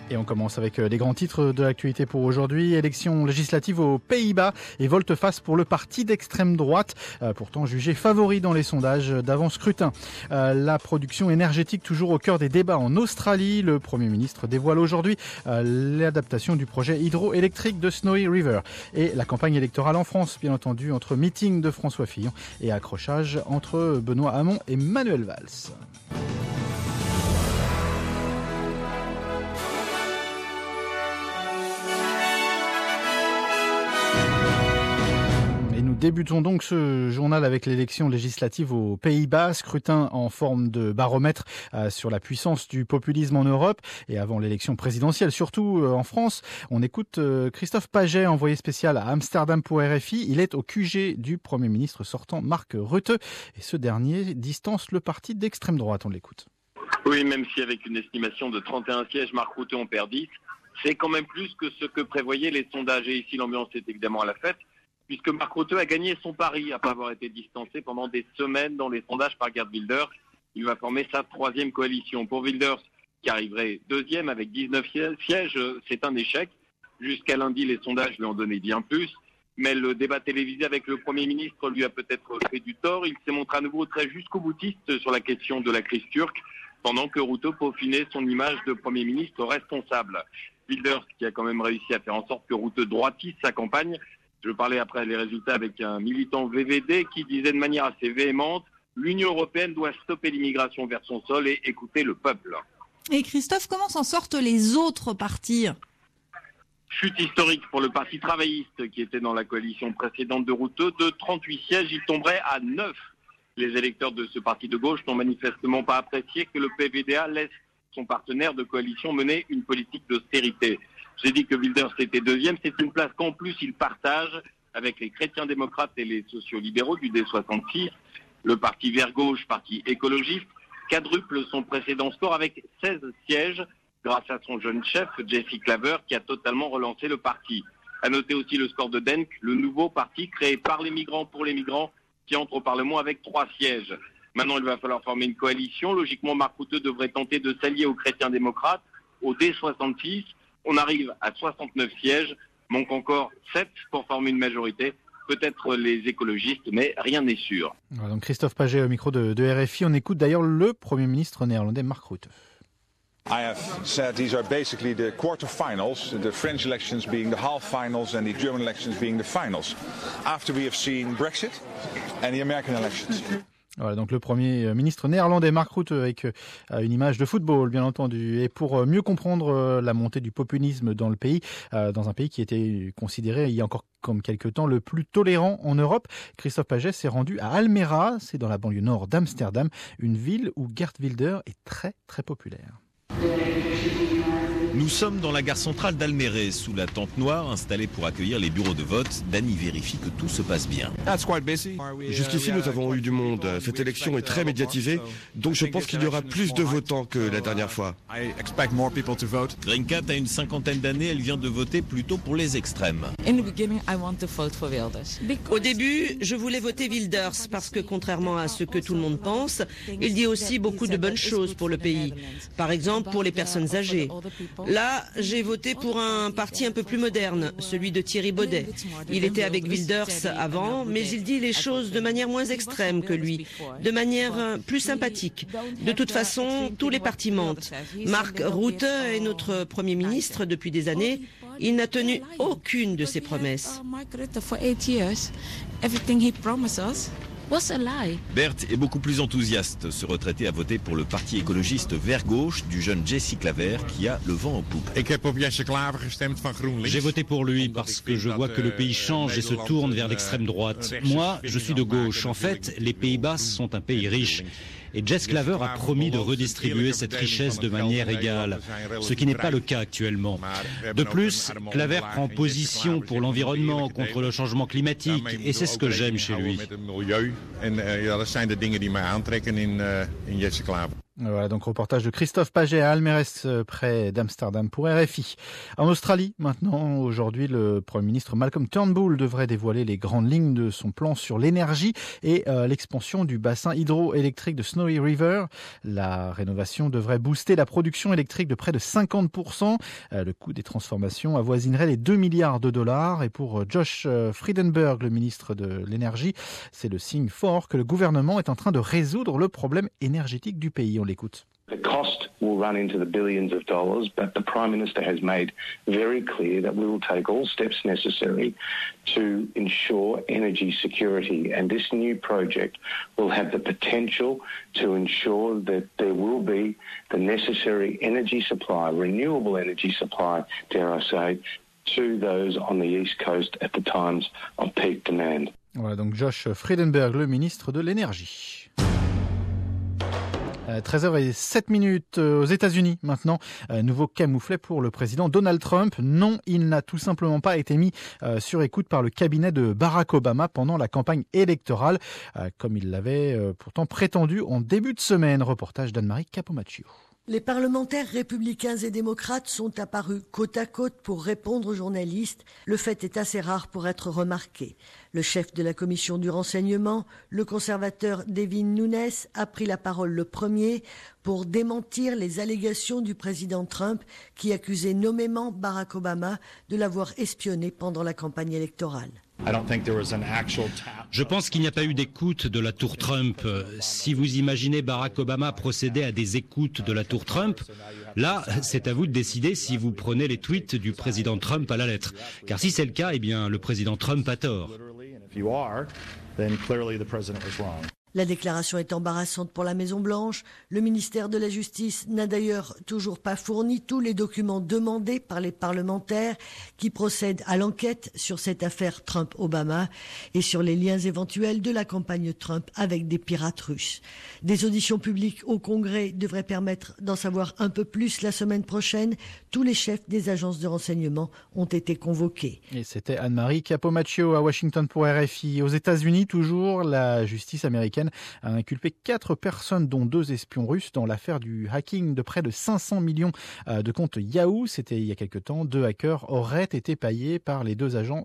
Et on commence avec les grands titres de l'actualité pour aujourd'hui. Élection législative aux Pays-Bas et volte-face pour le parti d'extrême droite, pourtant jugé favori dans les sondages d'avant-scrutin. La production énergétique toujours au cœur des débats en Australie. Le Premier ministre dévoile aujourd'hui l'adaptation du projet hydroélectrique de Snowy River. Et la campagne électorale en France, bien entendu, entre meeting de François Fillon et accrochage entre Benoît Hamon et Manuel Valls. Débutons donc ce journal avec l'élection législative aux Pays-Bas, scrutin en forme de baromètre sur la puissance du populisme en Europe et avant l'élection présidentielle, surtout en France. On écoute Christophe Paget, envoyé spécial à Amsterdam pour RFI. Il est au QG du Premier ministre sortant Mark Rutte et ce dernier distance le parti d'extrême droite. On l'écoute. Oui, même si avec une estimation de 31 sièges, Mark Rutte en perd 10, c'est quand même plus que ce que prévoyaient les sondages. Et ici, l'ambiance est évidemment à la fête, puisque Mark Rutte a gagné son pari après avoir été distancé pendant des semaines dans les sondages par Geert Wilders. Il va former sa troisième coalition. Pour Wilders, qui arriverait deuxième avec 19 sièges, c'est un échec. Jusqu'à lundi, les sondages lui ont donné bien plus. Mais le débat télévisé avec le Premier ministre lui a peut-être fait du tort. Il s'est montré à nouveau très jusqu'au boutiste sur la question de la crise turque, pendant que Rutte peaufinait son image de Premier ministre responsable. Wilders, qui a quand même réussi à faire en sorte que Rutte droitisse sa campagne. Je parlais après les résultats avec un militant VVD qui disait de manière assez véhémente « L'Union européenne doit stopper l'immigration vers son sol et écouter le peuple ». Et Christophe, comment s'en sortent les autres partis ? Chute historique pour le Parti travailliste qui était dans la coalition précédente de Rutte. De 38 sièges, il tomberait à 9. Les électeurs de ce parti de gauche n'ont manifestement pas apprécié que le PVDA laisse son partenaire de coalition mener une politique d'austérité. J'ai dit que Wilders était deuxième, c'est une place qu'en plus il partage avec les chrétiens démocrates et les sociaux-libéraux du D66. Le parti vert-gauche, parti écologiste, quadruple son précédent score avec 16 sièges grâce à son jeune chef, Jesse Klaver, qui a totalement relancé le parti. À noter aussi le score de DENK, le nouveau parti créé par les migrants pour les migrants, qui entre au Parlement avec 3 sièges. Maintenant, il va falloir former une coalition. Logiquement, Mark Rutte devrait tenter de s'allier aux chrétiens démocrates, au D66. On arrive à 69 sièges, manque encore 7 pour former une majorité. Peut-être les écologistes, mais rien n'est sûr. Voilà, donc Christophe Paget au micro de RFI. On écoute d'ailleurs le Premier ministre néerlandais Mark Rutte. I have said these are basically the quarterfinals, the French elections being the half finals and the German elections being the finals. After we have seen Brexit and the American elections. Voilà, donc le Premier ministre néerlandais Mark Rutte avec une image de football, bien entendu. Et pour mieux comprendre la montée du populisme dans le pays, dans un pays qui était considéré il y a encore comme quelques temps le plus tolérant en Europe, Christophe Paget s'est rendu à Almere, c'est dans la banlieue nord d'Amsterdam, une ville où Geert Wilders est très très populaire. Nous sommes dans la gare centrale d'Almere, sous la tente noire installée pour accueillir les bureaux de vote. Danny vérifie que tout se passe bien. Jusqu'ici, nous avons eu du monde. Cette élection est très médiatisée, donc je pense qu'il y aura plus de votants que la dernière fois. Grinkat a une cinquantaine d'années, elle vient de voter plutôt pour les extrêmes. Au début, je voulais voter Wilders parce que contrairement à ce que tout le monde pense, il dit aussi beaucoup de bonnes choses pour le pays. Par exemple, pour les personnes âgées. Là, j'ai voté pour un parti un peu plus moderne, celui de Thierry Baudet. Il était avec Wilders avant, mais il dit les choses de manière moins extrême que lui, de manière plus sympathique. De toute façon, tous les partis mentent. Mark Rutte est notre Premier ministre depuis des années. Il n'a tenu aucune de ses promesses. Bert est beaucoup plus enthousiaste. Ce retraité a voté pour le parti écologiste vert-gauche du jeune Jesse Klaver qui a le vent en poupe. J'ai voté pour lui parce que je vois que le pays change et se tourne vers l'extrême droite. Moi, je suis de gauche. En fait, les Pays-Bas sont un pays riche. Et Jesse Klaver a promis de redistribuer cette richesse de manière égale, ce qui n'est pas le cas actuellement. De plus, Klaver prend position pour l'environnement, contre le changement climatique, et c'est ce que j'aime chez lui. Voilà, donc reportage de Christophe Paget à Almere, près d'Amsterdam pour RFI. En Australie, maintenant, aujourd'hui, le Premier ministre Malcolm Turnbull devrait dévoiler les grandes lignes de son plan sur l'énergie et l'expansion du bassin hydroélectrique de Snowy River. La rénovation devrait booster la production électrique de près de 50%. Le coût des transformations avoisinerait les 2 milliards de dollars. Et pour Josh Frydenberg, le ministre de l'énergie, c'est le signe fort que le gouvernement est en train de résoudre le problème énergétique du pays. On l'écoute. The cost will run into the billions of dollars, but the Prime Minister has made very clear that we will take all steps necessary to ensure energy security. And this new project will have the potential to ensure that there will be the necessary energy supply, renewable energy supply, dare I say, to those on the East Coast at the times of peak demand. Voilà donc Josh Frydenberg, le ministre de l'énergie. 13h07 aux États-Unis maintenant. Nouveau camouflet pour le président Donald Trump. Non, il n'a tout simplement pas été mis sur écoute par le cabinet de Barack Obama pendant la campagne électorale, comme il l'avait pourtant prétendu en début de semaine. Reportage d'Anne-Marie Capomaccio. Les parlementaires républicains et démocrates sont apparus côte à côte pour répondre aux journalistes. Le fait est assez rare pour être remarqué. Le chef de la commission du renseignement, le conservateur Devin Nunes, a pris la parole le premier pour démentir les allégations du président Trump qui accusait nommément Barack Obama de l'avoir espionné pendant la campagne électorale. Je pense qu'il n'y a pas eu d'écoute de la tour Trump. Si vous imaginez Barack Obama procéder à des écoutes de la tour Trump, là, c'est à vous de décider si vous prenez les tweets du président Trump à la lettre. Car si c'est le cas, eh bien, le président Trump a tort. La déclaration est embarrassante pour la Maison-Blanche. Le ministère de la Justice n'a d'ailleurs toujours pas fourni tous les documents demandés par les parlementaires qui procèdent à l'enquête sur cette affaire Trump-Obama et sur les liens éventuels de la campagne Trump avec des pirates russes. Des auditions publiques au Congrès devraient permettre d'en savoir un peu plus la semaine prochaine. Tous les chefs des agences de renseignement ont été convoqués. Et c'était Anne-Marie Capomaccio à Washington pour RFI. Aux États-Unis, toujours, la justice américaine a inculpé 4 personnes, dont 2 espions russes, dans l'affaire du hacking de près de 500 millions de comptes Yahoo. C'était il y a quelque temps. 2 hackers auraient été payés par les 2 agents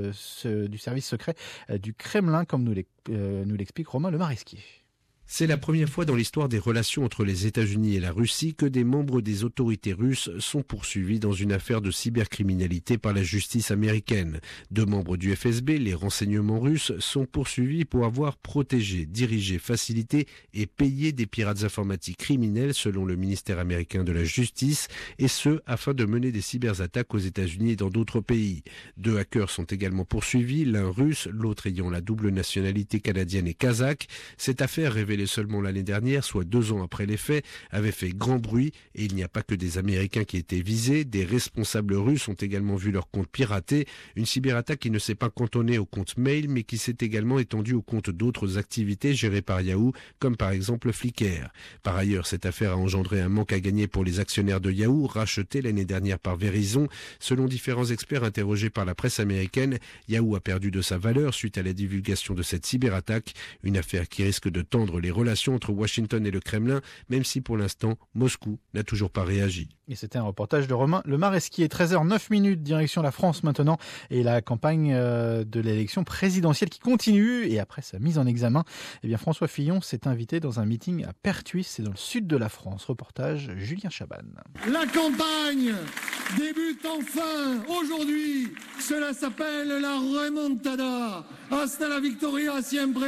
du service secret du Kremlin, comme nous l'explique Romain Lemaresquier. C'est la première fois dans l'histoire des relations entre les États-Unis et la Russie que des membres des autorités russes sont poursuivis dans une affaire de cybercriminalité par la justice américaine. 2 membres du FSB, les renseignements russes, sont poursuivis pour avoir protégé, dirigé, facilité et payé des pirates informatiques criminels selon le ministère américain de la Justice, et ce, afin de mener des cyberattaques aux États-Unis et dans d'autres pays. 2 hackers sont également poursuivis, l'un russe, l'autre ayant la double nationalité canadienne et kazakh. Cette affaire révèle seulement l'année dernière, soit 2 ans après les faits, avait fait grand bruit, et il n'y a pas que des Américains qui étaient visés, des responsables russes ont également vu leur compte piraté, une cyberattaque qui ne s'est pas cantonnée au compte mail, mais qui s'est également étendue au compte d'autres activités gérées par Yahoo, comme par exemple Flickr. Par ailleurs, cette affaire a engendré un manque à gagner pour les actionnaires de Yahoo, rachetés l'année dernière par Verizon. Selon différents experts interrogés par la presse américaine, Yahoo a perdu de sa valeur suite à la divulgation de cette cyberattaque, une affaire qui risque de tendre les relations entre Washington et le Kremlin, même si pour l'instant, Moscou n'a toujours pas réagi. Et c'était un reportage de Romain Lemaresquier. 13h09, direction la France maintenant, et la campagne de l'élection présidentielle qui continue. Et après sa mise en examen, eh bien François Fillon s'est invité dans un meeting à Pertuis, c'est dans le sud de la France. Reportage Julien Chaban. La campagne débute enfin aujourd'hui. Cela s'appelle la remontada. Hasta la victoria siempre.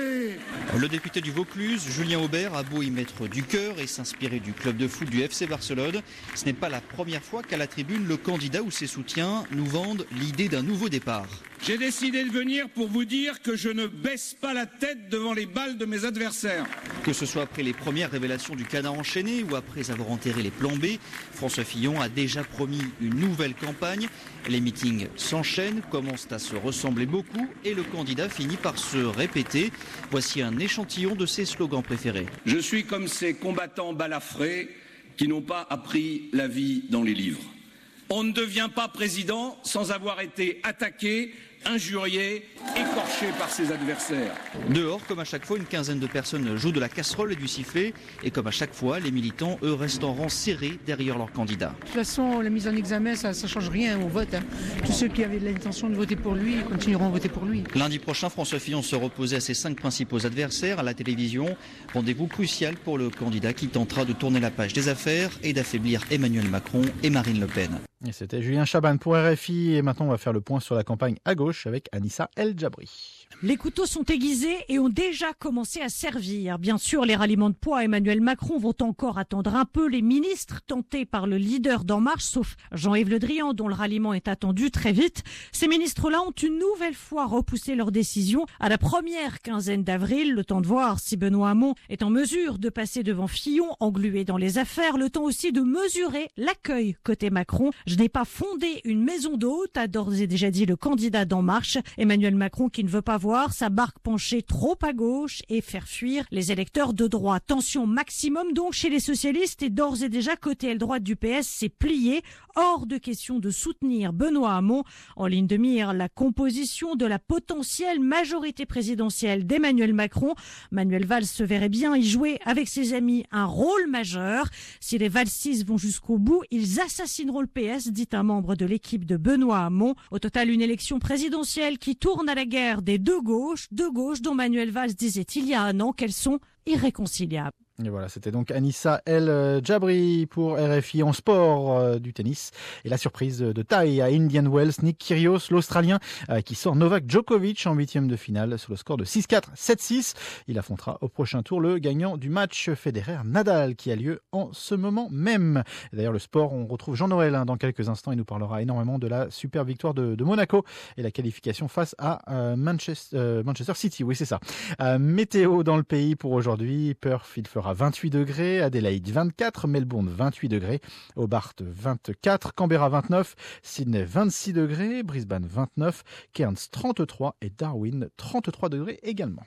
Le député du Vaucluse, Julien Aubert, a beau y mettre du cœur et s'inspirer du club de foot du FC Barcelone. Ce n'est pas la première fois qu'à la tribune, le candidat ou ses soutiens nous vendent l'idée d'un nouveau départ. J'ai décidé de venir pour vous dire que je ne baisse pas la tête devant les balles de mes adversaires. Que ce soit après les premières révélations du canard enchaîné ou après avoir enterré les plans B, François Fillon a déjà promis une nouvelle campagne. Les meetings s'enchaînent, commencent à se ressembler beaucoup et le candidat finit par se répéter. Voici un échantillon de ses slogans préférés. Je suis comme ces combattants balafrés qui n'ont pas appris la vie dans les livres. On ne devient pas président sans avoir été attaqué injurié, écorché par ses adversaires. Dehors, comme à chaque fois, une quinzaine de personnes jouent de la casserole et du sifflet. Et comme à chaque fois, les militants, eux, restent en rang serré derrière leur candidat. De toute façon, la mise en examen, ça ne change rien au vote. Tous ceux qui avaient l'intention de voter pour lui continueront à voter pour lui. Lundi prochain, François Fillon se reposait à ses 5 principaux adversaires à la télévision. Rendez-vous crucial pour le candidat qui tentera de tourner la page des affaires et d'affaiblir Emmanuel Macron et Marine Le Pen. Et c'était Julien Chaban pour RFI. Et maintenant, on va faire le point sur la campagne à gauche avec Anissa El Djabri. Les couteaux sont aiguisés et ont déjà commencé à servir. Bien sûr, les ralliements de poids à Emmanuel Macron vont encore attendre un peu. Les ministres tentés par le leader d'En Marche, sauf Jean-Yves Le Drian, dont le ralliement est attendu très vite. Ces ministres-là ont une nouvelle fois repoussé leur décision à la première quinzaine d'avril. Le temps de voir si Benoît Hamon est en mesure de passer devant Fillon, englué dans les affaires. Le temps aussi de mesurer l'accueil côté Macron. Je n'ai pas fondé une maison d'hôte, a d'ores et déjà dit le candidat d'En Marche. Emmanuel Macron qui ne veut pas voir sa barque penchée trop à gauche et faire fuir les électeurs de droite. Tension maximum donc chez les socialistes et d'ores et déjà côté aile droite du PS s'est plié. Hors de question de soutenir Benoît Hamon. En ligne de mire, la composition de la potentielle majorité présidentielle d'Emmanuel Macron. Manuel Valls se verrait bien y jouer avec ses amis un rôle majeur. Si les Valsistes vont jusqu'au bout, ils assassineront le PS, dit un membre de l'équipe de Benoît Hamon. Au total, une élection présidentielle qui tourne à la guerre des deux gauches dont Manuel Valls disait il y a un an qu'elles sont irréconciliables. Et voilà, c'était donc Anissa El Djabri pour RFI en sport du tennis. Et la surprise de taille à Indian Wells, Nick Kyrgios, l'Australien, qui sort Novak Djokovic en 8e de finale sur le score de 6-4, 7-6. Il affrontera au prochain tour le gagnant du match Federer-Nadal qui a lieu en ce moment même. Et d'ailleurs, le sport, on retrouve Jean-Noël dans quelques instants. Il nous parlera énormément de la super victoire de Monaco et la qualification face à Manchester City. Oui, c'est ça. Météo dans le pays pour aujourd'hui. Perth, il fera 28 degrés, Adélaïde 24, Melbourne 28 degrés, Hobart 24, Canberra 29, Sydney 26 degrés, Brisbane 29, Cairns 33 et Darwin 33 degrés également.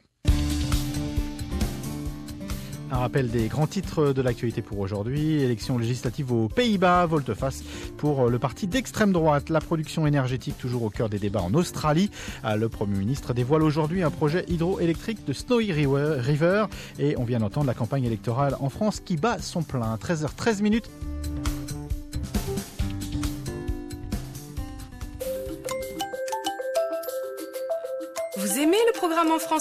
Un rappel des grands titres de l'actualité pour aujourd'hui. Élection législative aux Pays-Bas, volte-face pour le parti d'extrême droite. La production énergétique toujours au cœur des débats en Australie. Le Premier ministre dévoile aujourd'hui un projet hydroélectrique de Snowy River. Et on vient d'entendre la campagne électorale en France qui bat son plein. 13h13. Vous aimez le programme en français ?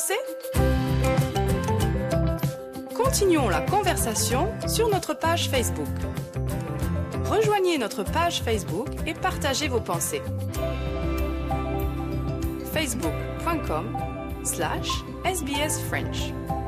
Continuons la conversation sur notre page Facebook. Rejoignez notre page Facebook et partagez vos pensées. facebook.com/sbsfrench